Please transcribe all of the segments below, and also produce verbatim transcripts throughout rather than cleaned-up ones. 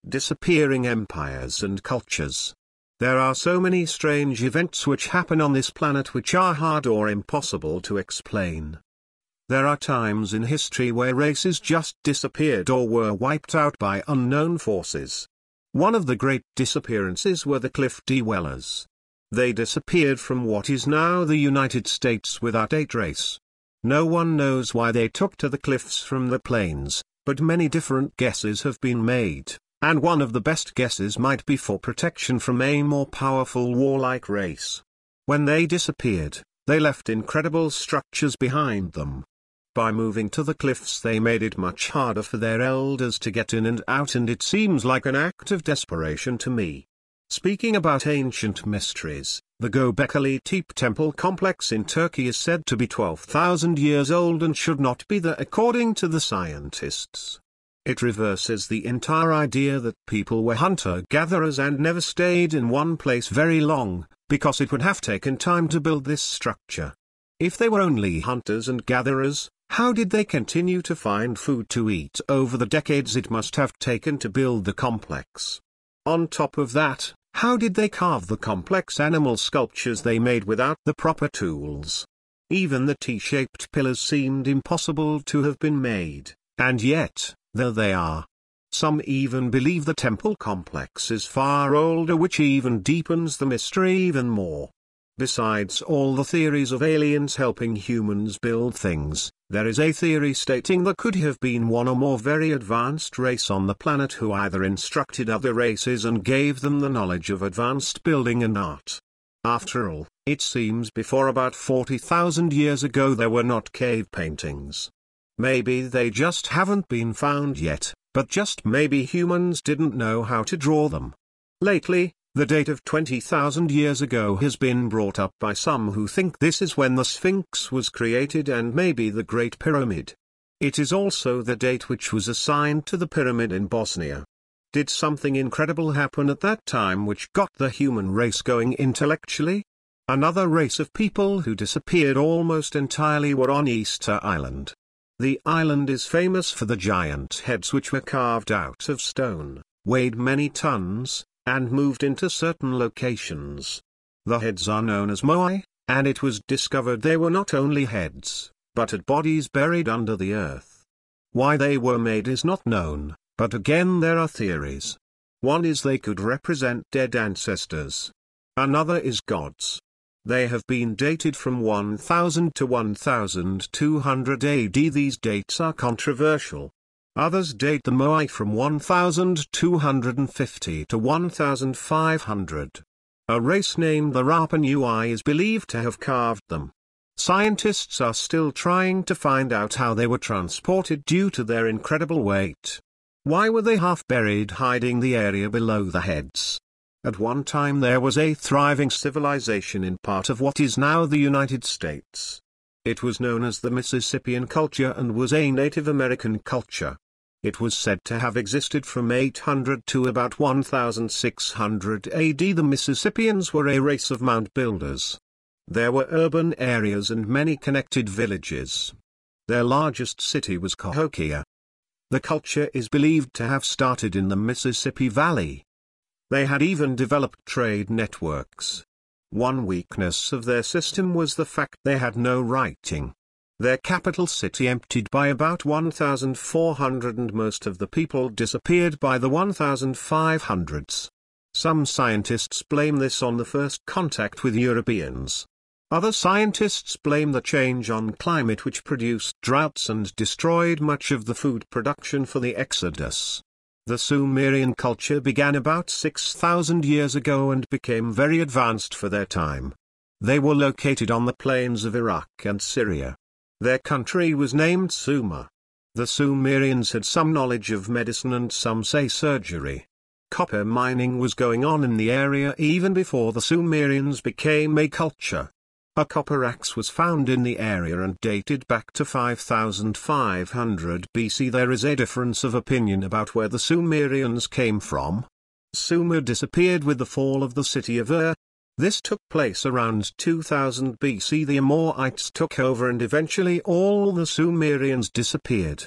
disappearing empires and cultures. There are so many strange events which happen on this planet which are hard or impossible to explain. There are times in history where races just disappeared or were wiped out by unknown forces. One of the great disappearances were the Cliff Dwellers. They disappeared from what is now the United States without a trace. No one knows why they took to the cliffs from the plains, but many different guesses have been made, and one of the best guesses might be for protection from a more powerful warlike race. When they disappeared, they left incredible structures behind them. By moving to the cliffs they made it much harder for their elders to get in and out, and it seems like an act of desperation to me. Speaking about ancient mysteries, the Göbekli Tepe temple complex in Turkey is said to be twelve thousand years old and should not be there according to the scientists. It reverses the entire idea that people were hunter-gatherers and never stayed in one place very long, because it would have taken time to build this structure. If they were only hunters and gatherers, how did they continue to find food to eat over the decades it must have taken to build the complex? On top of that, how did they carve the complex animal sculptures they made without the proper tools? Even the T-shaped pillars seemed impossible to have been made, and yet, there they are. Some even believe the temple complex is far older, which even deepens the mystery even more. Besides all the theories of aliens helping humans build things, there is a theory stating there could have been one or more very advanced race on the planet who either instructed other races and gave them the knowledge of advanced building and art. After all, it seems before about forty thousand years ago there were not cave paintings. Maybe they just haven't been found yet, but just maybe humans didn't know how to draw them. Lately, the date of twenty thousand years ago has been brought up by some who think this is when the Sphinx was created and maybe the Great Pyramid. It is also the date which was assigned to the pyramid in Bosnia. Did something incredible happen at that time which got the human race going intellectually? Another race of people who disappeared almost entirely were on Easter Island. The island is famous for the giant heads which were carved out of stone, weighed many tons, and moved into certain locations. The heads are known as moai, and it was discovered they were not only heads, but had bodies buried under the earth. Why they were made is not known, but again there are theories. One is they could represent dead ancestors. Another is gods. They have been dated from one thousand to one thousand two hundred A D. These dates are controversial. Others date the moai from one thousand two hundred fifty to one thousand five hundred. A race named the Rapa Nui is believed to have carved them. Scientists are still trying to find out how they were transported due to their incredible weight. Why were they half buried hiding the area below the heads? At one time there was a thriving civilization in part of what is now the United States. It was known as the Mississippian culture and was a Native American culture. It was said to have existed from eight hundred to about one thousand six hundred A D. The Mississippians were a race of mound builders. There were urban areas and many connected villages. Their largest city was Cahokia. The culture is believed to have started in the Mississippi Valley. They had even developed trade networks. One weakness of their system was the fact they had no writing. Their capital city emptied by about one thousand four hundred and most of the people disappeared by the fifteen hundreds. Some scientists blame this on the first contact with Europeans. Other scientists blame the change on climate which produced droughts and destroyed much of the food production for the Exodus. The Sumerian culture began about six thousand years ago and became very advanced for their time. They were located on the plains of Iraq and Syria. Their country was named Sumer. The Sumerians had some knowledge of medicine and some say surgery. Copper mining was going on in the area even before the Sumerians became a culture. A copper axe was found in the area and dated back to five thousand five hundred B C. There is a difference of opinion about where the Sumerians came from. Sumer disappeared with the fall of the city of Ur. This took place around two thousand B C. The Amorites took over and eventually all the Sumerians disappeared.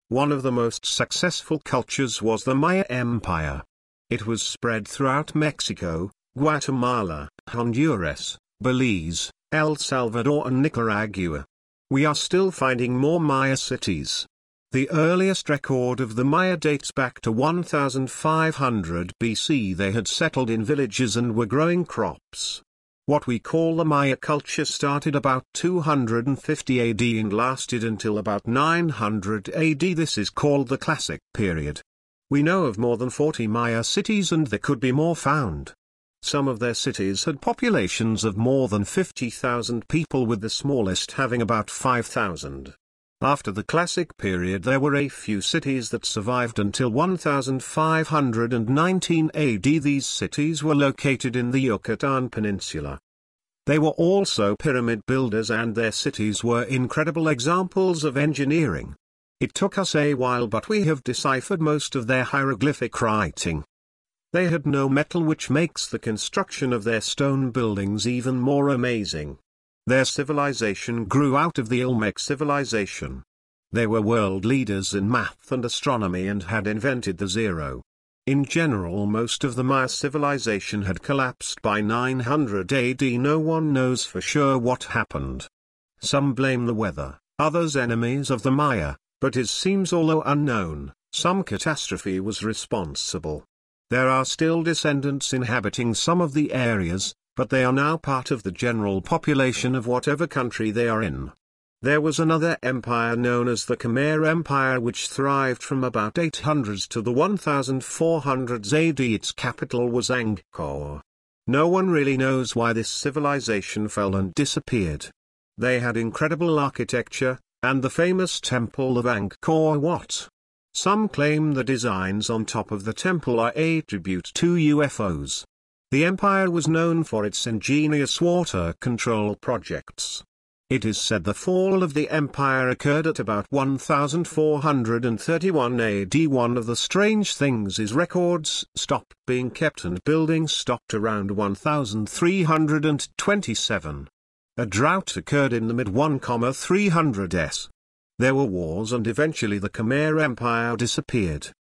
One of the most successful cultures was the Maya Empire. It was spread throughout Mexico, Guatemala, Honduras, Belize, El Salvador and Nicaragua. We are still finding more Maya cities. The earliest record of the Maya dates back to one thousand five hundred B C. They had settled in villages and were growing crops. What we call the Maya culture started about two hundred fifty A D and lasted until about nine hundred A D. This is called the Classic period. We know of more than forty Maya cities and there could be more found. Some of their cities had populations of more than fifty thousand people, with the smallest having about five thousand. After the Classic period there were a few cities that survived until one thousand five hundred nineteen A D. These cities were located in the Yucatan Peninsula. They were also pyramid builders and their cities were incredible examples of engineering. It took us a while, but we have deciphered most of their hieroglyphic writing. They had no metal, which makes the construction of their stone buildings even more amazing. Their civilization grew out of the Olmec civilization. They were world leaders in math and astronomy and had invented the zero. In general, most of the Maya civilization had collapsed by nine hundred A D. No one knows for sure what happened. Some blame the weather, others enemies of the Maya, but it seems, although unknown, some catastrophe was responsible. There are still descendants inhabiting some of the areas, but they are now part of the general population of whatever country they are in. There was another empire known as the Khmer Empire, which thrived from about eight hundreds to the fourteen hundreds A D. Its capital was Angkor. No one really knows why this civilization fell and disappeared. They had incredible architecture, and the famous Temple of Angkor Wat. Some claim the designs on top of the temple are a tribute to U F Os. The empire was known for its ingenious water control projects. It is said the fall of the empire occurred at about one thousand four hundred thirty-one A D. One of the strange things is records stopped being kept and buildings stopped around one thousand three hundred twenty-seven. A drought occurred in the mid thirteen hundreds. There were wars and eventually the Khmer Empire disappeared.